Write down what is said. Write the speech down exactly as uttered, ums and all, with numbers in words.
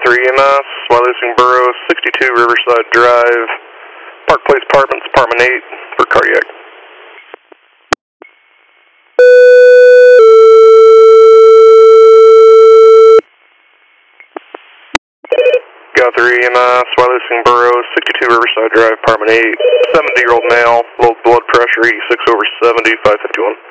three E M S, Wyalusing Borough, sixty-two Riverside Drive, Park Place Apartments, Apartment eight, for cardiac. Go three E M S, Wyalusing Borough, sixty-two Riverside Drive, Apartment eight, seventy-year-old male, low blood pressure, eighty-six over seventy, five fifty-one.